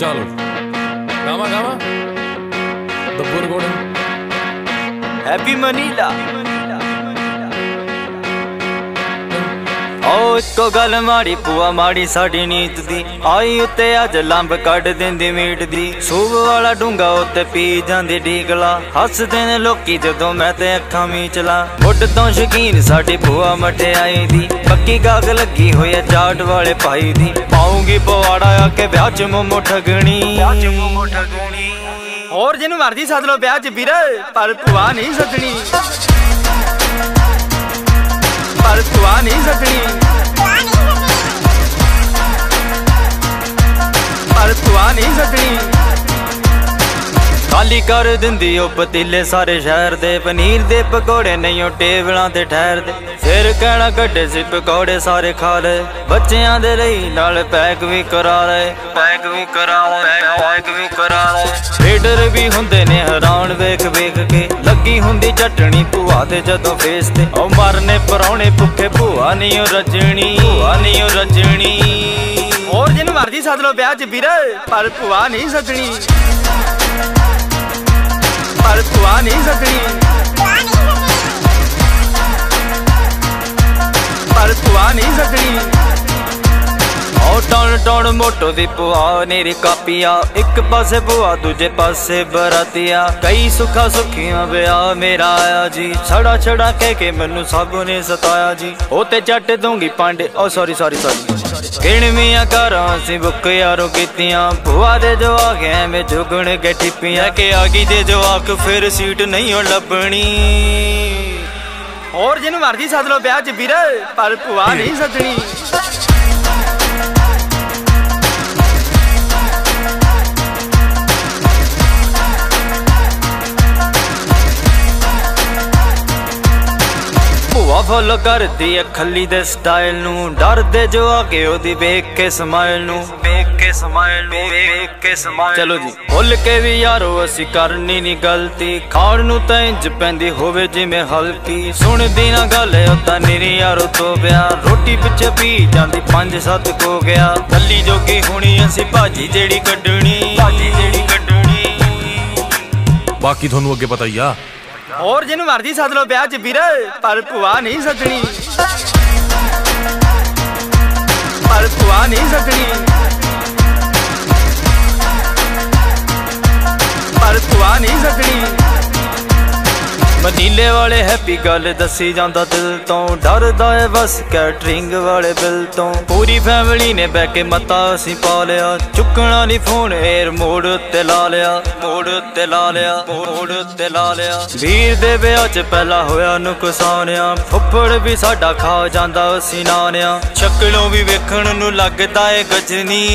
चल गावा गावा दब्बू रिकॉर्डिंग हैप्पी मनीला ओ इको गल माड़ी पुआ माड़ी साड़ी नीत दी आई उत्ते अज लंब कट देंदी मीट दी सूब वाला डूंगा उत्ते पी जांदी डीगला हसदे ने लोकी जदों मैं ते अखां मीचला मुड तो शकीन साडी पुआ मठियाई दी पक्की गाग लगी होई है चाट वाले भाई दी पाऊंगी पवाड़ा आके ब्याह च मोमो ठगणी और जिन्नू मर्जी सद लो ब्याह च वीर पर पुआ नहीं सदनी पर पुआ नहीं सदनी पर पुआ नहीं सदनी खाली कर दिंदी ओ पतीले सारे शहर दे पनीर दे पकौड़े नहीं ओ टेबलां ते ठहर दे फिर कहना कड्डे सी पकौड़े सारे खा ले बच्चियां दे लई नाल पैक भी करा ले पैक भी करा ले पैक भी करा ले लीडर भी हुंदे ने हैरान वेख वेख के लगी हुंदी चटनी भूआ ते जदों फेस ते ओ मरने परौणे भुखे भूआ नहीं ओ रजनी भूआ नहीं ओ रजनी और जिन्नू मर्जी सद लो ब्याह च वीर पर भूआ नहीं सदनी पर पुआ नहीं सदनी पर पुआ नहीं सदनी टौन टौन मोटो दी पुआ नेरी कापिया एक पासे पुआ दूजे पासे बरातिया कई सुखा सुखियां ब्याह मेरा आया जी छड़ा छड़ा कह के मैनू सब ने सताया जी ओते चट दूंगी पांडे ओ सॉरी सॉरी सॉरी गिणवियां कारां सी बुक यारों कीतियां पुआ दे जो आ गए में जुगण के टिपियां के आगी दे जो आख फिर सीट नहीं हो लभनी और जिन्नू मर्जी सद लो ब्याह च वीर पर पुआ नहीं सदनी फॉलो करदी है खली दे स्टाइल नू डर दे जो आके ओदी वेख के स्माइल नू वेख के स्माइल नू वेख के स्माइल चलो जी भुल के भी यारो असी करनी नी गलती खाण नू तां इंज पैंदी होवे जिवें हल्की सुनदी ना गल ओदा निरी यारो तो प्यार रोटी पिछे पी जांदी 5-7 को गया गली जोगी हुणी असी भाजी जेड़ी कड्डणी बाकी थोनू अगे पता ही आ और जिन्नू मर्जी सद लो ब्याह च वीर पर पुआ नहीं सदनी पर पुआ नहीं सदनी पर पुआ नहीं सदनी मनीले वाले हैप्पी गल दसी जांदा दिल तो डरदा है बस कैटरिंग वाले बिल तो पूरी फैमिली ने बह के मता असी पा लिया चुकना नहीं फोन एयर मोड उत्ते ला लिया मोड उत्ते ला लिया मोड उत्ते ला लिया वीर दे ब्याह च पहला होया नुकसानिया फुੱਫੜ भी साडा खा जांदा असी नानिया शक्लों भी वेखण नू लगदा है गजनी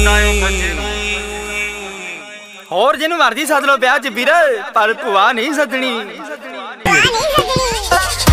और जिन्नू मर्जी सद लो ब्याह च वीर पर पुआ नहीं सदनी।